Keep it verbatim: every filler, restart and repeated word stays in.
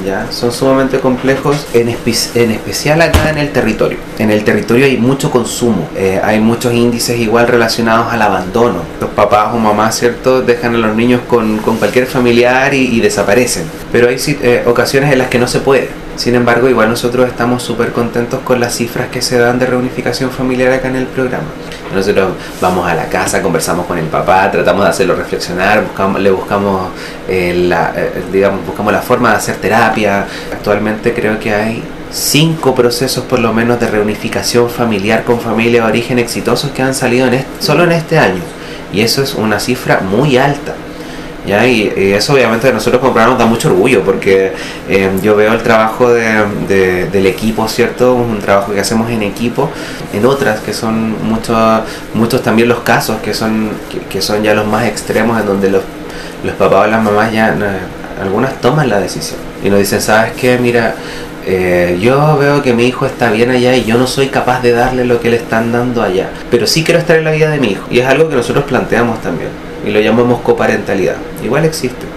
¿ya? Son sumamente complejos, en, espe en especial acá en el territorio. En el territorio hay mucho consumo, eh, hay muchos índices igual relacionados al abandono. Los papás o mamás, ¿cierto?, dejan a los niños con, con cualquier familiar y, y desaparecen. Pero hay eh, ocasiones en las que no se puede. Sin embargo, igual nosotros estamos súper contentos con las cifras que se dan de reunificación familiar acá en el programa. Nosotros vamos a la casa, conversamos con el papá, tratamos de hacerlo reflexionar, buscamos, le buscamos, eh, la, eh, digamos, buscamos la forma de hacer terapia. Actualmente creo que hay cinco procesos por lo menos de reunificación familiar con familia de origen exitosos que han salido en este, solo en este año. Y eso es una cifra muy alta. ¿Ya? Y, y eso obviamente a nosotros como programa nos da mucho orgullo porque eh, yo veo el trabajo de, de, del equipo, ¿cierto? Un trabajo que hacemos en equipo, en otras que son muchos muchos también los casos que son que, que son ya los más extremos, en donde los, los papás o las mamás ya no, algunas toman la decisión y nos dicen, ¿sabes qué? Mira, Eh, yo veo que mi hijo está bien allá y yo no soy capaz de darle lo que le están dando allá, pero sí quiero estar en la vida de mi hijo, y es algo que nosotros planteamos también y lo llamamos coparentalidad. Igual existe.